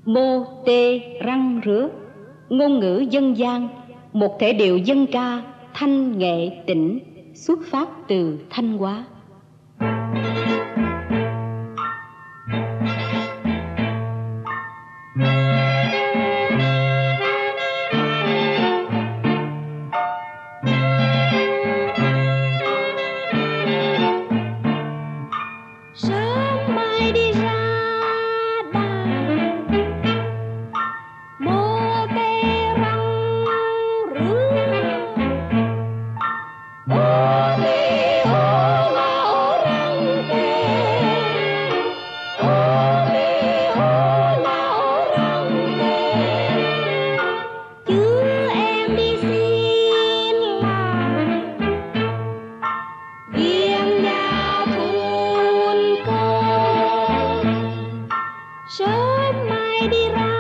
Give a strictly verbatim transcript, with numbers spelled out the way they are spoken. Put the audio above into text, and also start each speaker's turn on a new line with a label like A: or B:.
A: Mô tê răng rứa, ngôn ngữ dân gian, một thể điệu dân ca thanh nghệ tĩnh, xuất phát từ Thanh Hóa.
B: Sớm mai đi ra đàn, mô tê răng rứa, ô tê ô la ô răng tê, ô tê ô la ô răng tê. Chứ em đi xin làm viên nhà thôn cô, sớm mai đi ra